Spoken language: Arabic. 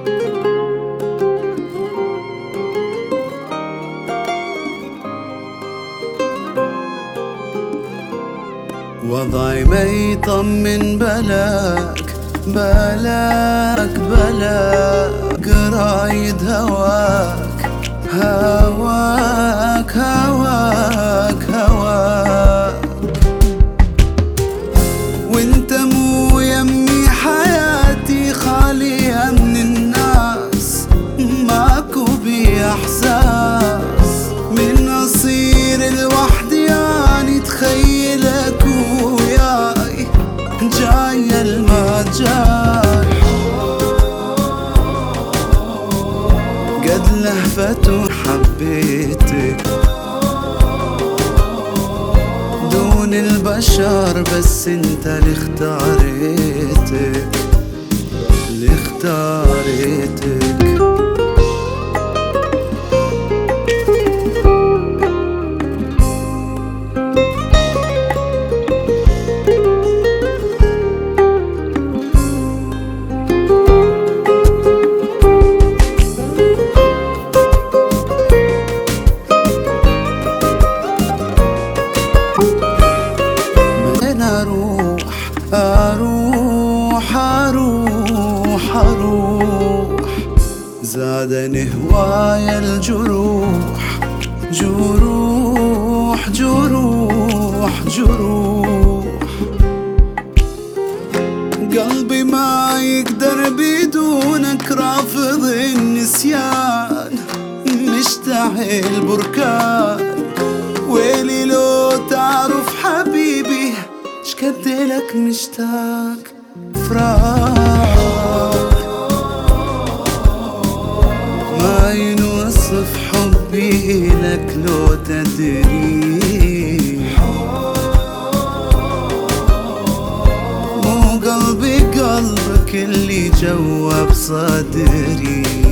وضعي ما يطمن بلاك بلاك بلاك، رايد هواك هواك هواك هواك، وانت مو يمي حياتي خالية من الناس، ماكو بي احساس من اصير لوحدي، يعني تخيلك وياي جاي الما جاي، قد لهفت وحبيتك دون البشر، بس انت اللي اختاريتك اللي اختاريتك. أروح أروح أروح، زادني هوايا الجروح، جروح جروح جروح، قلبي ما يقدر بدونك، رافض النسيان مشتعل بركان، ويلي لو تعرف حبيبي شكد لك مشتاق فراق، ما ينوصف حبي لك لو تدري، مو قلبي قلبك اللي جوا بصدري.